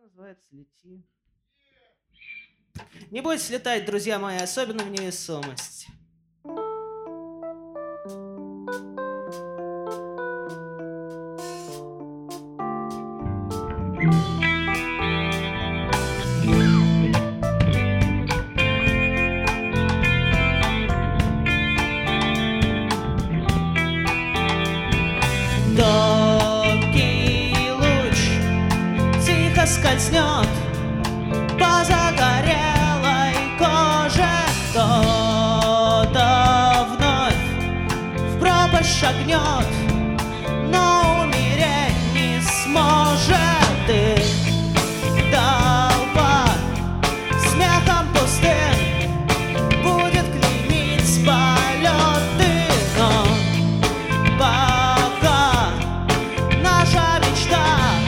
называется «Лети». Не бойтесь летать, друзья мои, особенно в невесомости. Тонкий луч тихо скользнет по загорелой коже. Кто-то вновь в пропасть шагнет, но умереть не сможет. И толпа смехом пустым будет клеймить полеты, но пока наша мечта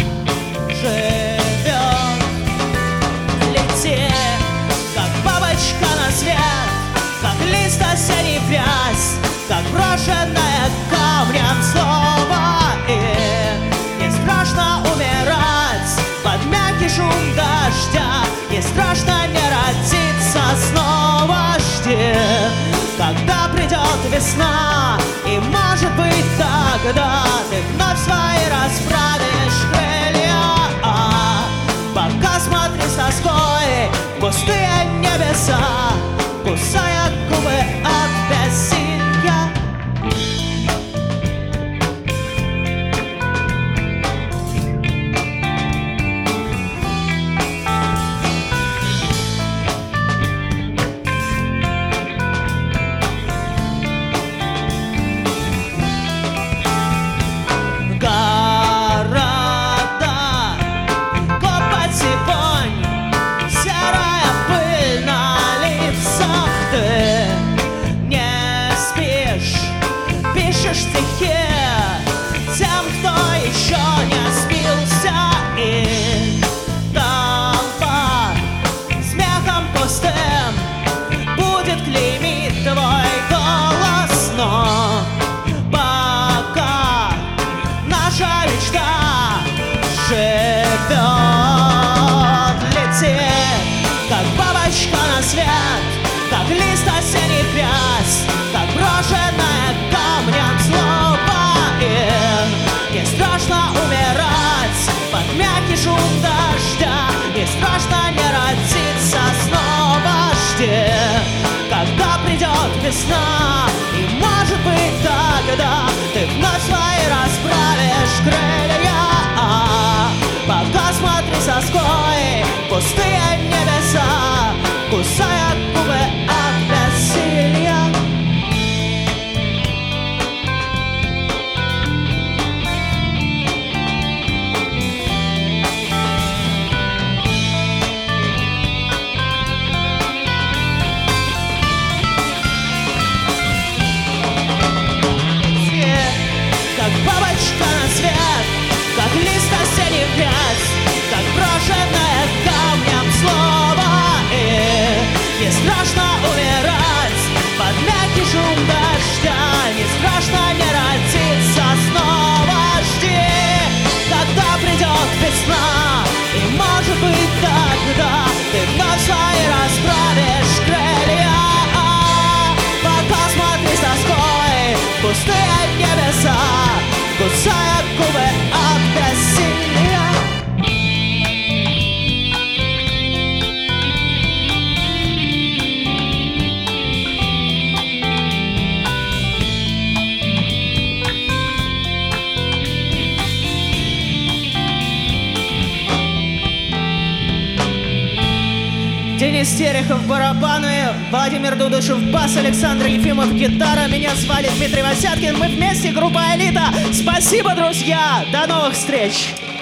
живет. Лети, как бабочка на свет, как лист осенний вяз, как брошенное камнем слово. И не страшно умирать под мягкий шум дождя, не страшно не родиться снова. Жди, когда придет весна, и может быть тогда ты вновь свои расправишь крылья. Пока смотри с тоской в пустые небеса, кусая губы от бессилья. Города, копоть и вонь, серая пыль на лицах. Ты не спишь, пишешь стихи тем, кто еще не спился. И толпа смехом пустым будет клеймить твой голос, но пока наша мечта живет. Лети, как бабочка на свет, как лист осенний вяз, как брошенное камнем слово. И не страшно умирать под мягкий шум дождя, не страшно не родиться снова. Жди, когда придет весна, и может быть тогда ты вновь свои расправишь крылья. Пока смотри с тоской в пустые небеса, кусая губы от бессилия. Как бабочка на свет, как лист осенний вяз, как брошенное камнем слово. И не страшно умирать под мягкий шум дождя, не страшно не родиться снова. Жди, когда придет весна, и может быть тогда ты вновь свои расправишь крылья. Пока смотри с тоской в пустые небеса, кусая губы от бессилия. Денис Терехов барабаны, Владимир Дудышев бас, Александр Ефимов гитара. Меня звали Дмитрий Васяткин. Мы вместе, группа «Элита». Спасибо, друзья! До новых встреч!